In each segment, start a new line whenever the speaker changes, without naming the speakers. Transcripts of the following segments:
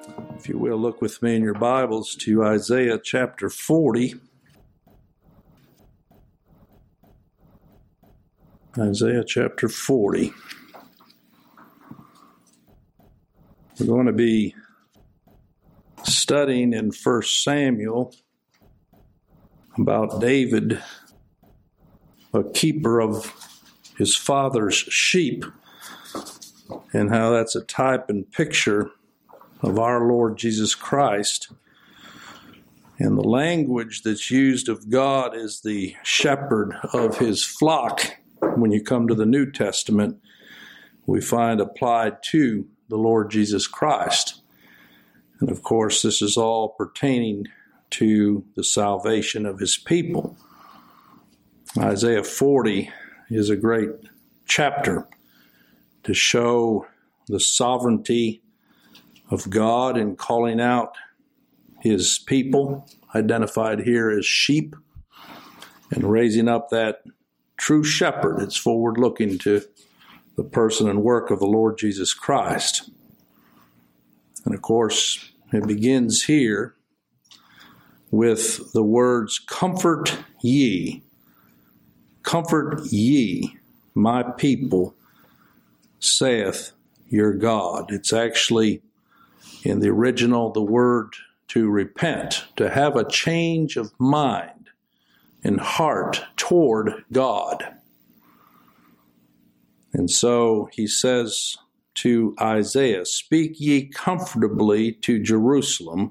If you will, look with me in your Bibles to Isaiah chapter 40. Isaiah chapter 40. We're going to be studying in 1 Samuel about David, a keeper of his father's sheep, and how that's a type and picture of our Lord Jesus Christ. And the language that's used of God is the shepherd of his flock. When you come to the New Testament, we find applied to the Lord Jesus Christ. And of course, this is all pertaining to the salvation of his people. Isaiah 40 is a great chapter to show the sovereignty of God in calling out his people, identified here as sheep, and raising up that true shepherd. It's forward-looking to the person and work of the Lord Jesus Christ. And of course, it begins here with the words, "Comfort ye, my people, saith your God." It's actually, in the original, the word to repent, to have a change of mind and heart toward God. And so he says to Isaiah, "Speak ye comfortably to Jerusalem,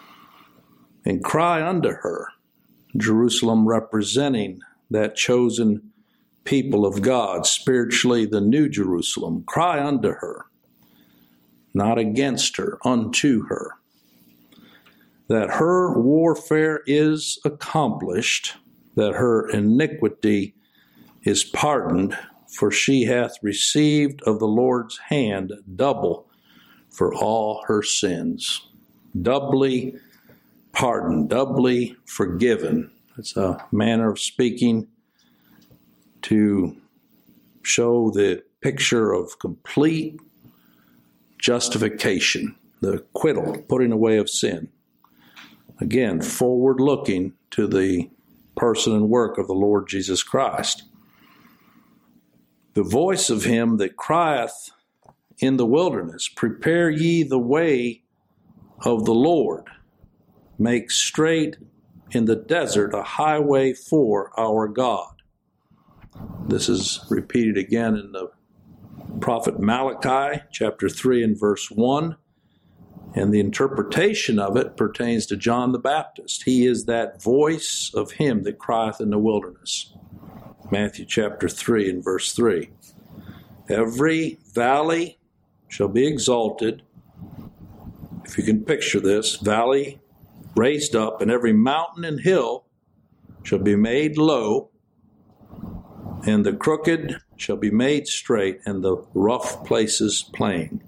and cry unto her," Jerusalem representing that chosen people of God, spiritually the New Jerusalem. "Cry unto her," not against her, unto her, "that her warfare is accomplished, that her iniquity is pardoned, for she hath received of the Lord's hand double for all her sins." Doubly pardoned, doubly forgiven. It's a manner of speaking to show the picture of complete justification, the acquittal, putting away of sin. Again, forward-looking to the person and work of the Lord Jesus Christ. "The voice of him that crieth in the wilderness, prepare ye the way of the Lord. Make straight in the desert a highway for our God." This is repeated again in the prophet Malachi, chapter 3 and verse 1. And the interpretation of it pertains to John the Baptist. He is that voice of him that crieth in the wilderness. Matthew chapter 3 and verse 3. "Every valley shall be exalted." If you can picture this, valley raised up, and every mountain and hill shall be made low, and the crooked shall be made straight, and the rough places plain.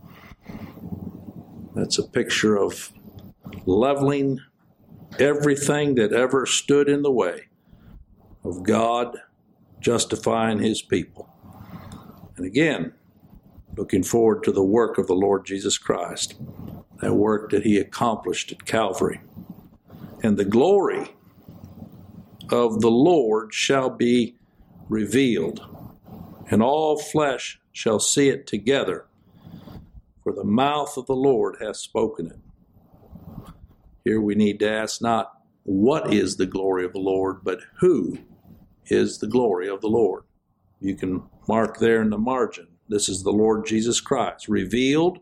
That's a picture of leveling everything that ever stood in the way of God justifying his people. And again, looking forward to the work of the Lord Jesus Christ, that work that he accomplished at Calvary. "And the glory of the Lord shall be revealed, and all flesh shall see it together, for the mouth of the Lord hath spoken it." Here we need to ask not what is the glory of the Lord, but who is the glory of the Lord. You can mark there in the margin. This is the Lord Jesus Christ, revealed,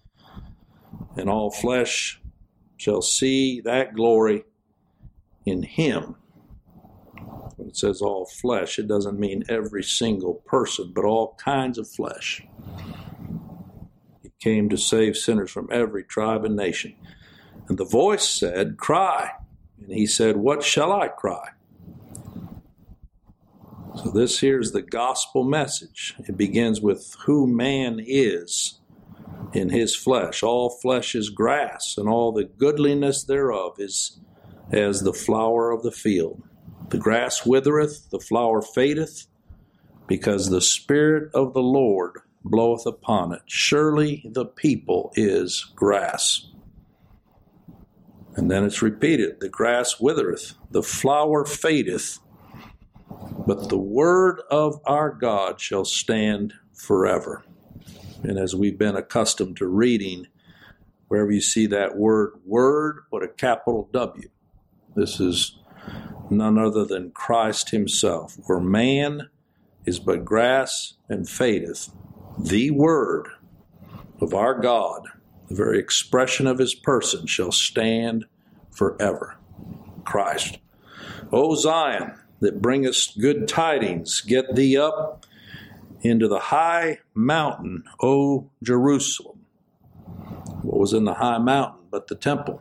and all flesh shall see that glory in him. When it says all flesh, it doesn't mean every single person, but all kinds of flesh. He came to save sinners from every tribe and nation. "And the voice said, Cry. And he said, What shall I cry?" So this here is the gospel message. It begins with who man is in his flesh. "All flesh is grass, and all the goodliness thereof is as the flower of the field. The grass withereth, the flower fadeth, because the Spirit of the Lord bloweth upon it. Surely the people is grass." And then it's repeated, the grass withereth, the flower fadeth, but the word of our God shall stand forever. And as we've been accustomed to reading, wherever you see that word, put a capital W. This is none other than Christ himself. Where man is but grass and fadeth, the word of our God, the very expression of his person, shall stand forever. Christ. O Zion, that bringest good tidings, get thee up into the high mountain, O Jerusalem. What was in the high mountain but the temple?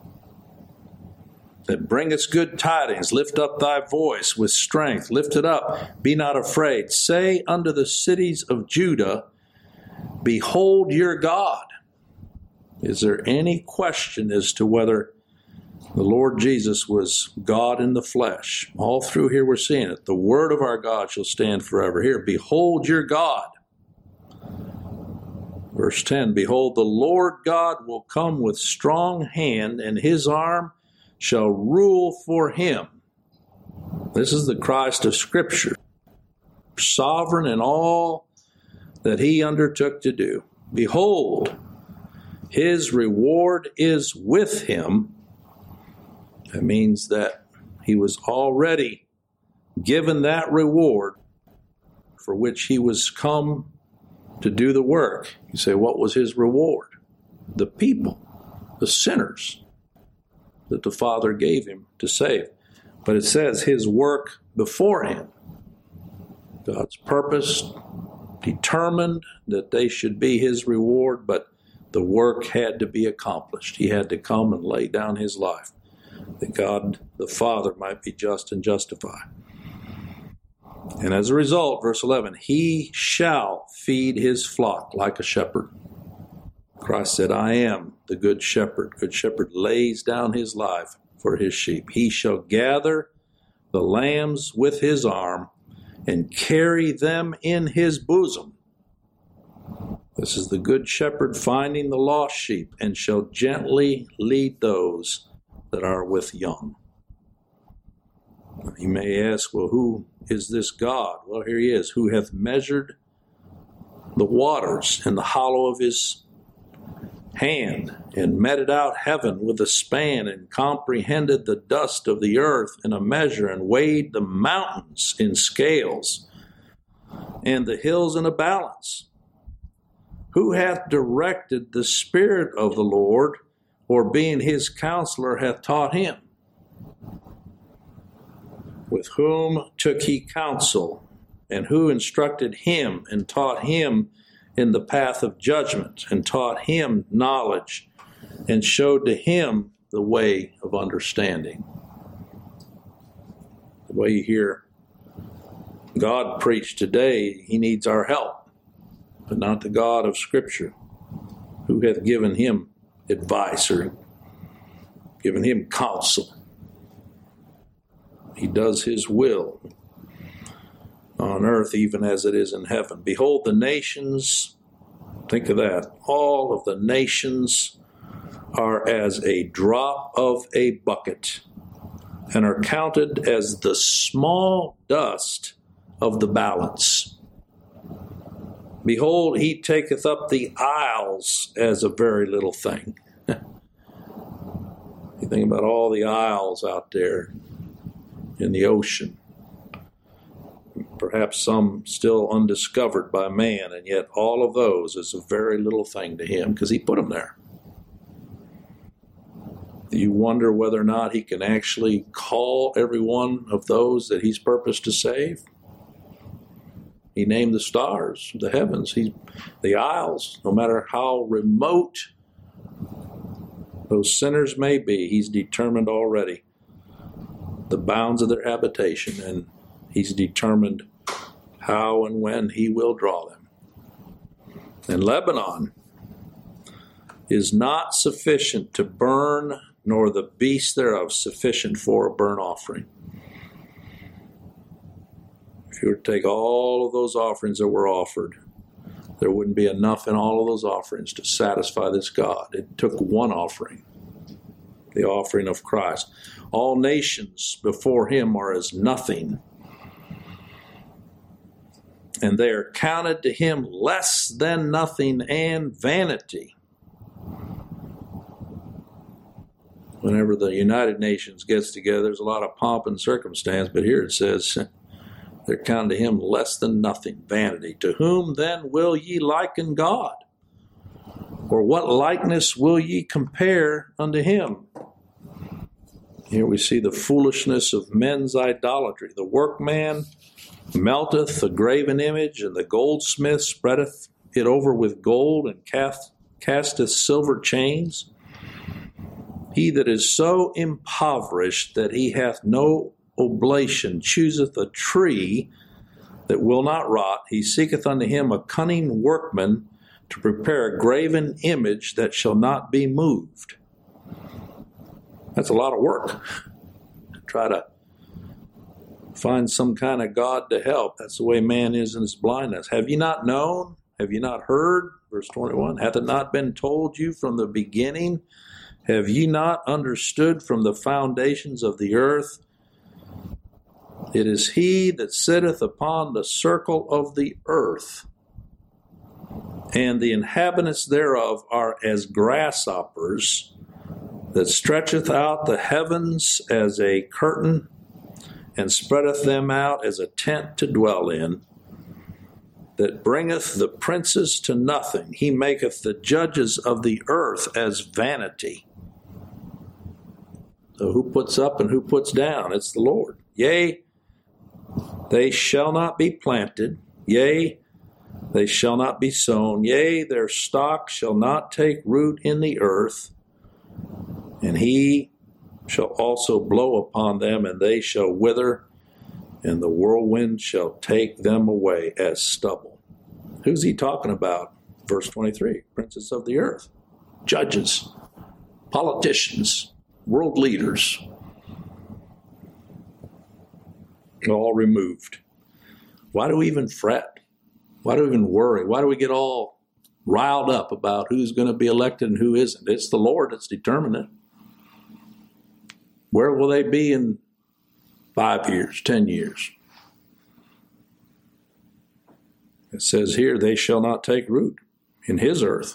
That bringest good tidings, lift up thy voice with strength, lift it up, be not afraid. Say unto the cities of Judah, behold your God. Is there any question as to whether the Lord Jesus was God in the flesh? All through here we're seeing it. The word of our God shall stand forever. Here, behold your God. Verse 10, behold, the Lord God will come with strong hand, and his arm shall rule for him. This is the Christ of Scripture, sovereign in all that he undertook to do. Behold, his reward is with him. That means that he was already given that reward for which he was come to do the work. You say, what was his reward? The people, the sinners that the Father gave him to save. But it says his work before him. God's purpose determined that they should be his reward, but the work had to be accomplished. He had to come and lay down his life, that God the Father might be just and justify. And as a result, verse 11, he shall feed his flock like a shepherd. Christ said, I am the good shepherd. Good shepherd lays down his life for his sheep. He shall gather the lambs with his arm and carry them in his bosom. This is the good shepherd finding the lost sheep, and shall gently lead those that are with young. You may ask, well, who is this God? Well, here he is, who hath measured the waters in the hollow of his hand, and meted out heaven with a span, and comprehended the dust of the earth in a measure, and weighed the mountains in scales, and the hills in a balance. Who hath directed the Spirit of the Lord, or being his counselor hath taught him? With whom took he counsel, and who instructed him, and taught him in the path of judgment, and taught him knowledge, and showed to him the way of understanding? The way you hear God preach today, he needs our help, but not the God of Scripture, who hath given him advice or given him counsel. He does his will on earth even as it is in heaven. Behold, the nations, think of that, all of the nations are as a drop of a bucket, and are counted as the small dust of the balance. Behold, he taketh up the isles as a very little thing. You think about all the isles out there in the ocean, perhaps some still undiscovered by man, and yet all of those is a very little thing to him because he put them there. You wonder whether or not he can actually call every one of those that he's purposed to save. He named the stars, the heavens, the isles, no matter how remote those sinners may be, he's determined already the bounds of their habitation, and he's determined how and when he will draw them. And Lebanon is not sufficient to burn, nor the beast thereof sufficient for a burnt offering. If you were to take all of those offerings that were offered, there wouldn't be enough in all of those offerings to satisfy this God. It took one offering. the offering of Christ. All nations before him are as nothing, and they are counted to him less than nothing and vanity. Whenever the United Nations gets together, there's a lot of pomp and circumstance, but here it says they're counted to him less than nothing, vanity. To whom then will ye liken God? Or what likeness will ye compare unto him? Here we see the foolishness of men's idolatry. The workman melteth the graven image, and the goldsmith spreadeth it over with gold, and casteth silver chains. He that is so impoverished that he hath no oblation chooseth a tree that will not rot. He seeketh unto him a cunning workman to prepare a graven image that shall not be moved. That's a lot of work. Try to find some kind of God to help. That's the way man is in his blindness. Have ye not known? Have ye not heard? Verse 21, hath it not been told you from the beginning? Have ye not understood from the foundations of the earth? It is he that sitteth upon the circle of the earth, and the inhabitants thereof are as grasshoppers, that stretcheth out the heavens as a curtain, and spreadeth them out as a tent to dwell in, that bringeth the princes to nothing. He maketh the judges of the earth as vanity. So who puts up and who puts down? It's the Lord. Yea, they shall not be planted. Yea, they shall not be sown. Yea, their stock shall not take root in the earth. And he shall also blow upon them, and they shall wither, and the whirlwind shall take them away as stubble. Who's he talking about? Verse 23, princes of the earth, judges, politicians, world leaders, all removed. Why do we even fret? Why do we even worry? Why do we get all riled up about who's going to be elected and who isn't? It's the Lord that's determining it. Where will they be in 5 years, 10 years? It says here, they shall not take root in his earth.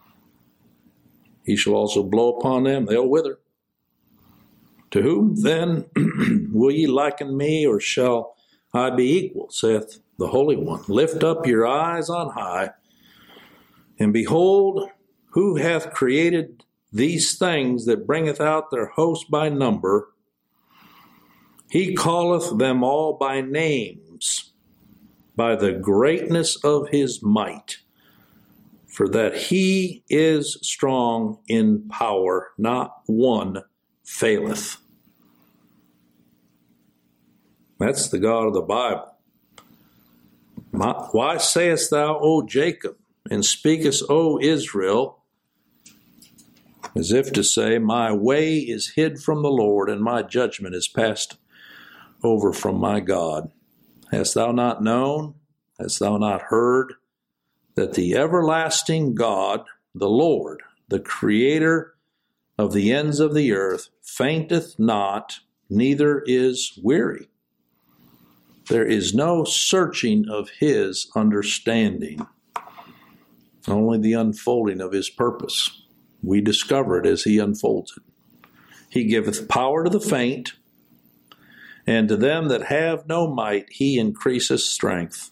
He shall also blow upon them, they'll wither. To whom then will ye liken me, or shall I be equal, saith the Holy One? Lift up your eyes on high, and behold, who hath created these things that bringeth out their host by number? He calleth them all by names, by the greatness of his might, for that he is strong in power, not one faileth. That's the God of the Bible. Why sayest thou, O Jacob, and speakest, O Israel, as if to say, my way is hid from the Lord, and my judgment is passed over from my God? Hast thou not known? Hast thou not heard that the everlasting God, the Lord, the Creator of the ends of the earth, fainteth not, neither is weary? There is no searching of his understanding, only the unfolding of his purpose. We discover it as he unfolds it. He giveth power to the faint, and to them that have no might he increaseth strength.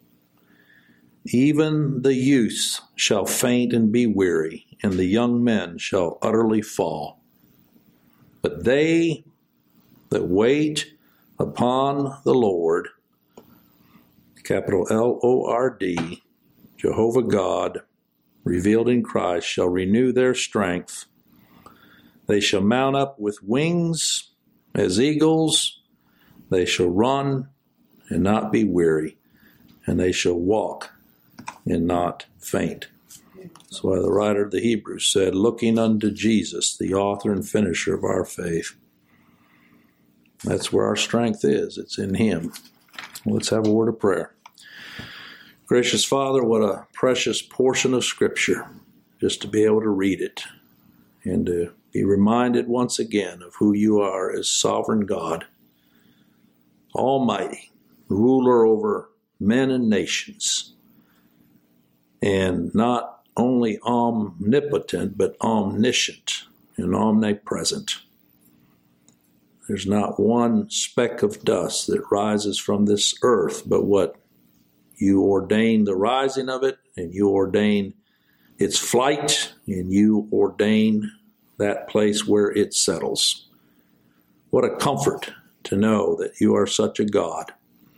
Even the youths shall faint and be weary, and the young men shall utterly fall. But they that wait upon the Lord, capital L-O-R-D, Jehovah God, revealed in Christ, shall renew their strength. They shall mount up with wings as eagles. They shall run and not be weary, and they shall walk and not faint. That's why the writer of the Hebrews said, looking unto Jesus, the author and finisher of our faith. That's where our strength is. It's in him. Let's have a word of prayer. Gracious Father, what a precious portion of Scripture, just to be able to read it and to be reminded once again of who you are as sovereign God, almighty, ruler over men and nations, and not only omnipotent, but omniscient and omnipresent. There's not one speck of dust that rises from this earth, but what you ordain the rising of it, and you ordain its flight, and you ordain that place where it settles. What a comfort to know that you are such a God,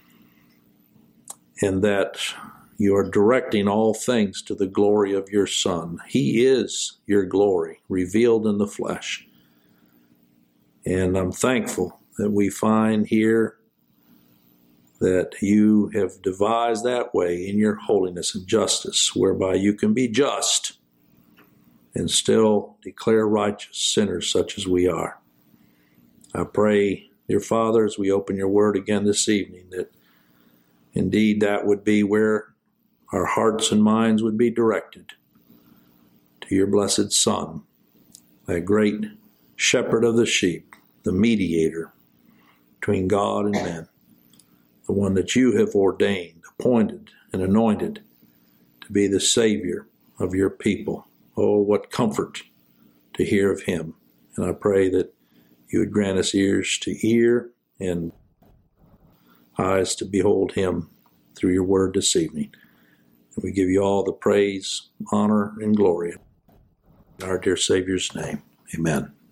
and that you are directing all things to the glory of your Son. He is your glory, revealed in the flesh. And I'm thankful that we find here that you have devised that way in your holiness and justice, whereby you can be just and still declare righteous sinners such as we are. I pray, dear Father, as we open your word again this evening, that indeed that would be where our hearts and minds would be directed to your blessed Son, that great shepherd of the sheep, the mediator between God and men, the one that you have ordained, appointed, and anointed to be the Savior of your people. Oh, what comfort to hear of him. And I pray that you would grant us ears to hear and eyes to behold him through your word this evening. And we give you all the praise, honor, and glory in our dear Savior's name. Amen.